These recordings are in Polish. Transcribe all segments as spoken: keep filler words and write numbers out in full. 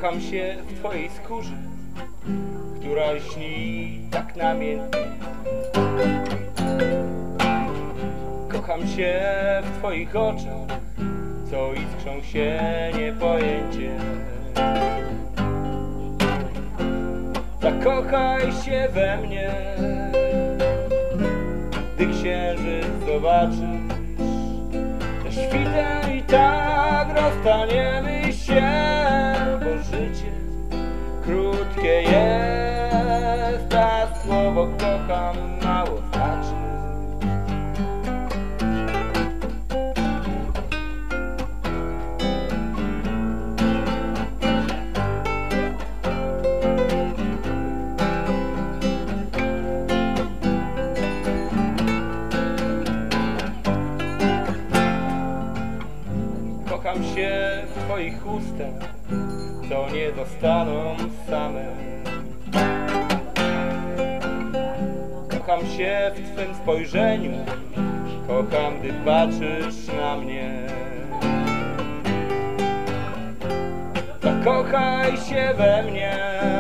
Kocham się w twojej skórze, która lśni tak namiętnie. Kocham się w twoich oczach, co iskrzą się niepojęcie. Zakochaj się we mnie, gdy księżyc zobaczysz. Ze świtem i tak rozstaniemy się, bo życie krótkie jest, a słowo kocham mało znaczy. Kocham się w twoich ustach, co nie zostaną same. Kocham się w twym spojrzeniu, kocham, gdy patrzysz na mnie. Zakochaj się we mnie,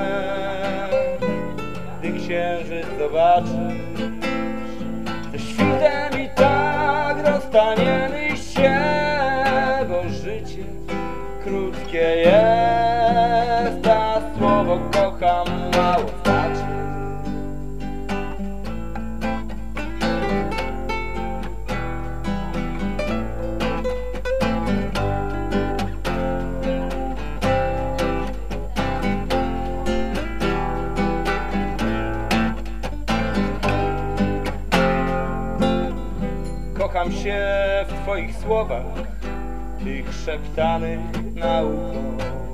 gdy księżyc zobaczysz. Ze świtem i tak rozstaniemy się, bo życie krótkie jest, a słowo kocham mało znaczy. Kocham się w twoich słowach, tych szeptanych na ucho.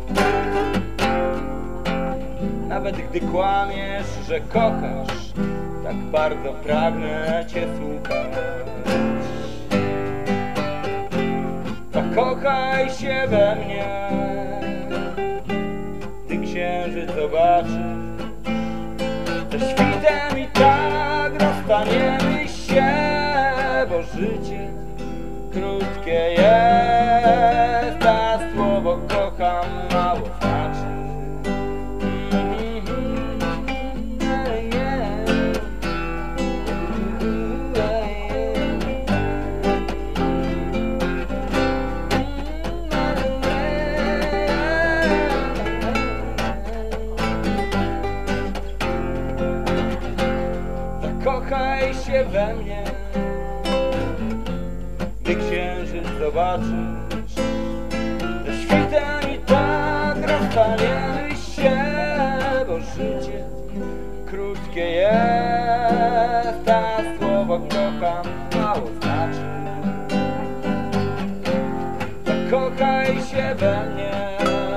Nawet gdy kłamiesz, że kochasz, tak bardzo pragnę cię słuchać. Zakochaj się we mnie, gdy księżyc zobaczysz. Ze świtem i tak rozstaniemy się, bo życie krótkie jest, a słowo kocham mało znaczy. Zakochaj się we mnie, gdy księżyc zobaczysz. Ze świtem i tak rozstaniemy się, bo życie krótkie jest, a słowo kocham mało znaczy. Zakochaj się we mnie,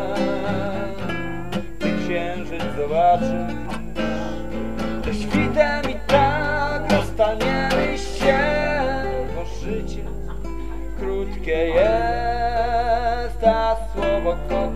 gdy księżyc zobaczysz. Ze świtem i tak rozstaniemy się, bo życie krótkie jest, a słowo kocham